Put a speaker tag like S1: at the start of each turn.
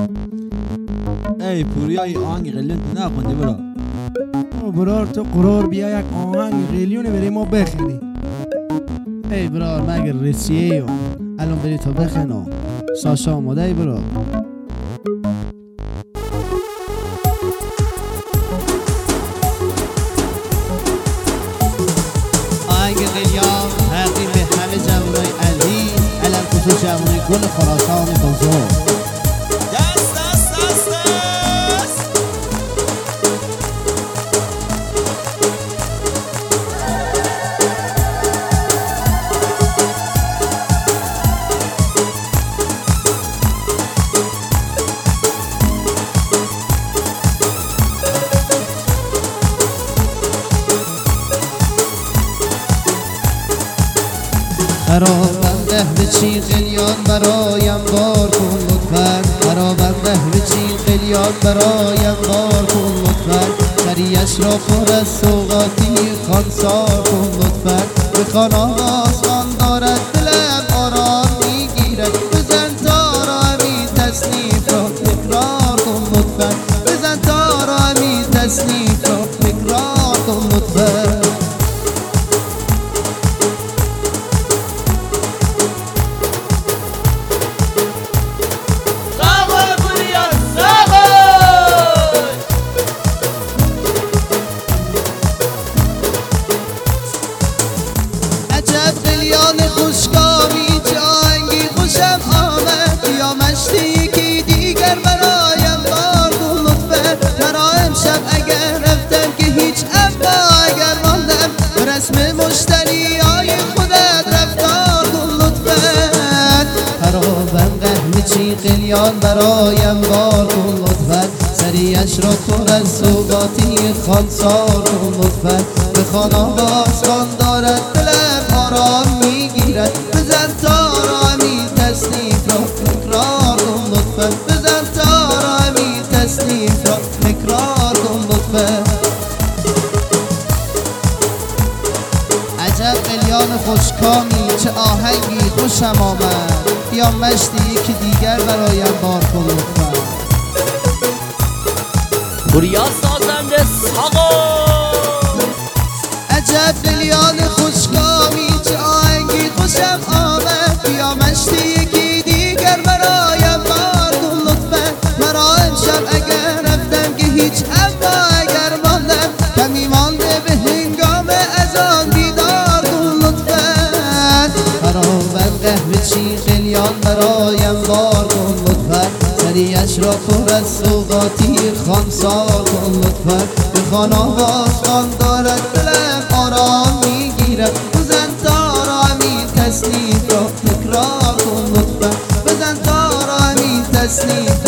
S1: ای پوریای آهنگ قلیون نخوندی برا.
S2: برار تو قرار بیا یک آهنگ قلیونه بری ما بخنی. ای برار مگر رسیه الان بری تو بخنو. ساشا آماده ای برار.
S3: آهنگ قلیان تقدیم به همه جوانای عزیز، علم خصوص جوانای گل خراسان بزرگ. خرابنده به چین قلیان برایم بار کن لطفاً. خرابنده به چین قلیان برایم بار کن لطفاً. سریعش را پر از سوغاتی خانسار کن لطفاً. بخوان آواز خان دارد دلم آرام میگیرد. بزن تارا همین تصنیف را تکرار کن لطفاً. بزن تارا همین تصنیف را تکرار کن لطفاً. خوشگامی جانگی خوشم آمد یا مشتی یکی دیگر برایم بار کن لطفاً. مرا امشب اگر رفتم که هیچ اما اگر ماندم به رسم مشتری های خودت رفتار کن لطفاً. خرابم قهوه چین قلیان برایم بار کن لطفاً. سریعش را پر از سوغاتی خانسار کن لطفاً. بخوان آواز خان دارد دلم آرام میگیرد. بزن تارا همین تصنیف را تکرار کن لطفاً. بزن تارا همین تصنیف را تکرار کن لطفاً. عجب قلیان خوشکامی چه آهنگی خوشم آمد. بیا مشتی یکی دیگر برایم بار کن لطفاً.
S4: پوریا سازنده ساقو.
S3: عجب قلیان خوشکامی چه آهنگی خوشم آمد. بیا مشتی یکی دیگر برایم بار کن لطفاً. مرا امشب اگر رفتم که هیچ اما اگر ماندم کمی مانده به هنگام اذان بیدار کن لطفاً. خرابم قهوه چین قلیان برایم بار کن لطفاً. سریعش را پر از سوغاتی خانسار کن لطفاً. بخوان آواز خان دارد دلم آرام میگیرد. بزن تارا همین تصنیف را تکرار کن لطفاً. بزن تارا همین تصنیف